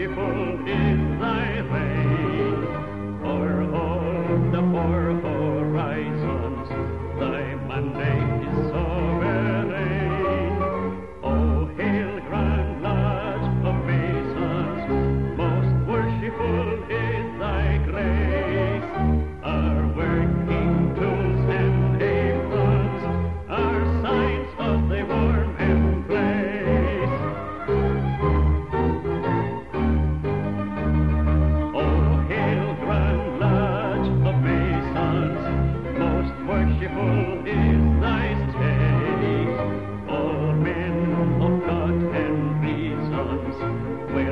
worshipful is thy reign. O'er all the four horizons, thy mandate is sovereign. O hail, grand lodge of masons, most worshipful is thy grace. Our working tools and aprons are signs of thy warm embrace. O hail, grand lodge of masons, most worshipful is thy state. All men of thought and reasons will